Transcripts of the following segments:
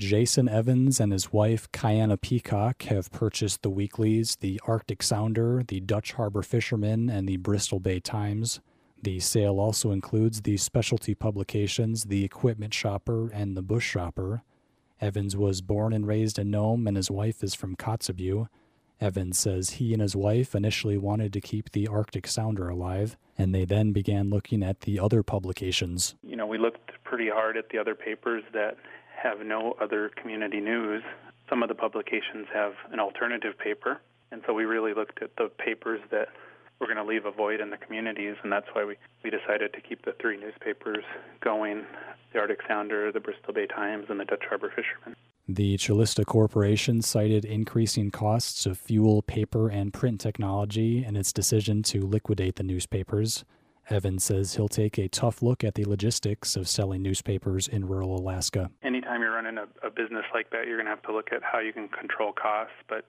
Jason Evans and his wife, Kiana Peacock, have purchased the weeklies The Arctic Sounder, The Dutch Harbor Fisherman, and The Bristol Bay Times. The sale also includes the specialty publications The Equipment Shopper and The Bush Shopper. Evans was born and raised in Nome, and his wife is from Kotzebue. Evans says he and his wife initially wanted to keep the Arctic Sounder alive, and they then began looking at the other publications. We looked pretty hard at the other papers that have no other community news. Some of the publications have an alternative paper, and so we really looked at the papers that were going to leave a void in the communities, and that's why we decided to keep the three newspapers going: the Arctic Sounder, the Bristol Bay Times, and the Dutch Harbor Fisherman. The Calista Corporation cited increasing costs of fuel, paper, and print technology in its decision to liquidate the newspapers. Evans says he'll take a tough look at the logistics of selling newspapers in rural Alaska. Anytime you're running a business like that, you're going to have to look at how you can control costs, but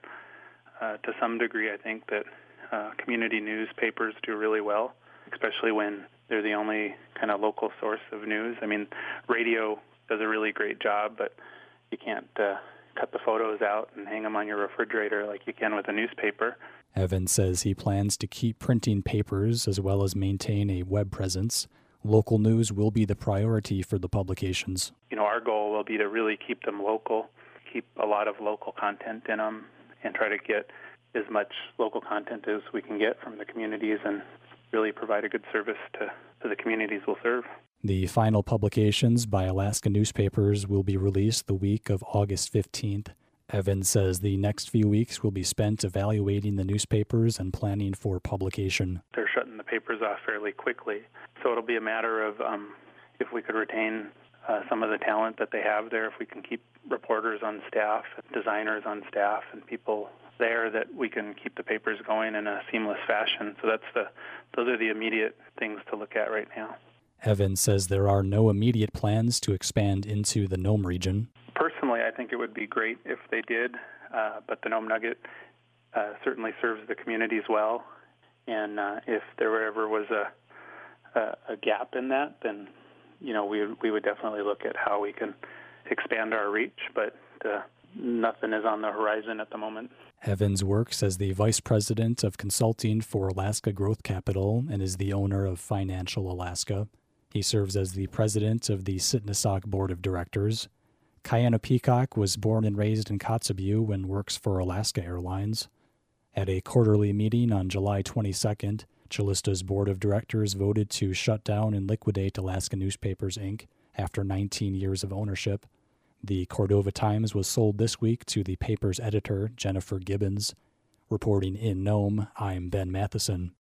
to some degree I think that community newspapers do really well, especially when they're the only kind of local source of news. I mean, radio does a really great job, but you can't cut the photos out and hang them on your refrigerator like you can with a newspaper. Evans says he plans to keep printing papers as well as maintain a web presence. Local news will be the priority for the publications. Our goal will be to really keep them local, keep a lot of local content in them, and try to get as much local content as we can get from the communities and really provide a good service to the communities we'll serve. The final publications by Alaska newspapers will be released the week of August 15th. Evans says the next few weeks will be spent evaluating the newspapers and planning for publication. They're shutting the papers off fairly quickly, so it'll be a matter of if we could retain some of the talent that they have there, if we can keep reporters on staff, designers on staff, and people there, that we can keep the papers going in a seamless fashion. So those are the immediate things to look at right now. Evans says there are no immediate plans to expand into the Nome region. Personally, I think it would be great if they did, but the Nome Nugget certainly serves the communities well, and if there ever was a gap in that, then we would definitely look at how we can expand our reach, but nothing is on the horizon at the moment. Evans works as the Vice President of Consulting for Alaska Growth Capital and is the owner of Financial Alaska. He serves as the president of the Sitnasak Board of Directors. Kiana Peacock was born and raised in Kotzebue and works for Alaska Airlines. At a quarterly meeting on July 22nd, Calista's Board of Directors voted to shut down and liquidate Alaska Newspapers, Inc. after 19 years of ownership. The Cordova Times was sold this week to the paper's editor, Jennifer Gibbons. Reporting in Nome, I'm Ben Matheson.